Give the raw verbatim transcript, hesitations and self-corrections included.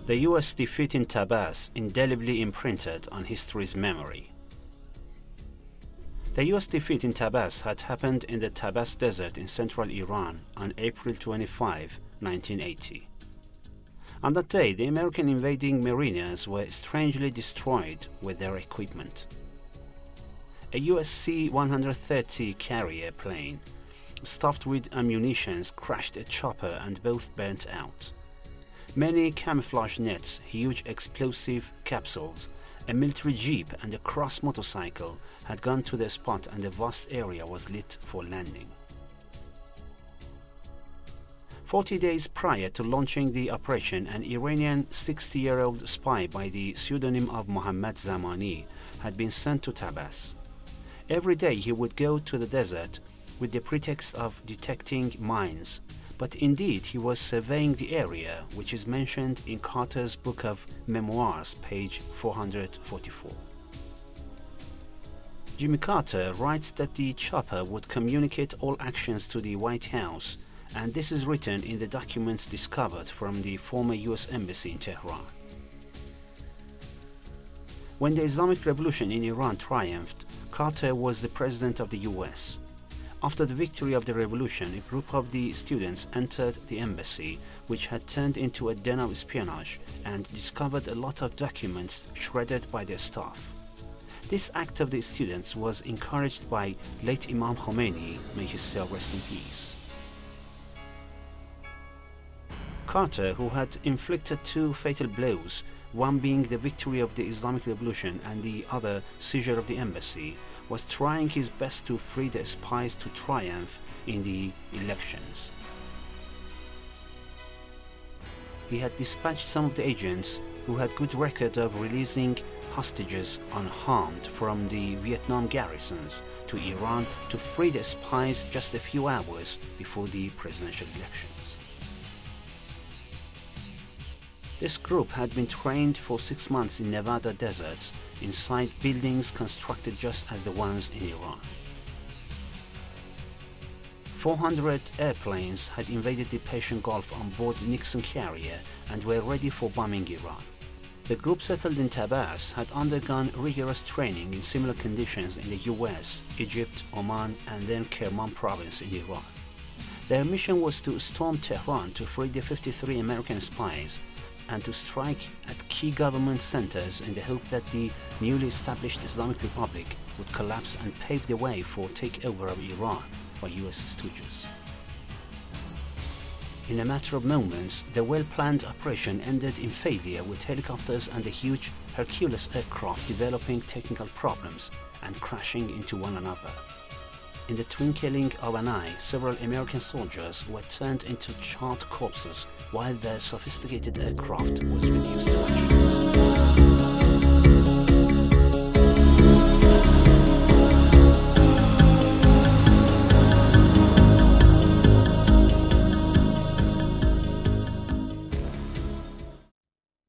The U S defeat in Tabas indelibly imprinted on history's memory. The U S defeat in Tabas had happened in the Tabas Desert in central Iran on April twenty-fifth, nineteen eighty. On that day, the American invading Mariners were strangely destroyed with their equipment. A U S C one thirty carrier plane stuffed with ammunition crashed a chopper and both burnt out. Many camouflage nets, huge explosive capsules, a military jeep and a cross motorcycle had gone to the spot, and the vast area was lit for landing. Forty days prior to launching the operation, an Iranian sixty-year-old spy by the pseudonym of Mohammad Zamani had been sent to Tabas. Every day he would go to the desert with the pretext of detecting mines, but indeed he was surveying the area, which is mentioned in Carter's Book of Memoirs, page four hundred forty-four. Jimmy Carter writes that the chopper would communicate all actions to the White House, and this is written in the documents discovered from the former U S Embassy in Tehran. When the Islamic Revolution in Iran triumphed, Carter was the president of the U S. After the victory of the revolution, a group of the students entered the embassy, which had turned into a den of espionage, and discovered a lot of documents shredded by their staff. This act of the students was encouraged by late Imam Khomeini, may his soul rest in peace. Carter, who had inflicted two fatal blows, one being the victory of the Islamic Revolution and the other seizure of the embassy, was trying his best to free the spies to triumph in the elections. He had dispatched some of the agents who had good record of releasing hostages unharmed from the Vietnam garrisons to Iran to free the spies just a few hours before the presidential elections. This group had been trained for six months in Nevada deserts inside buildings constructed just as the ones in Iran. four hundred airplanes had invaded the Persian Gulf on board Nixon carrier and were ready for bombing Iran. The group settled in Tabas had undergone rigorous training in similar conditions in the U S, Egypt, Oman, and then Kerman province in Iran. Their mission was to storm Tehran to free the fifty-three American spies and to strike at key government centers in the hope that the newly established Islamic Republic would collapse and pave the way for takeover of Iran by U S stooges. In a matter of moments, the well-planned operation ended in failure, with helicopters and a huge Hercules aircraft developing technical problems and crashing into one another. In the twinkling of an eye, several American soldiers were turned into charred corpses while their sophisticated aircraft was reduced to ash.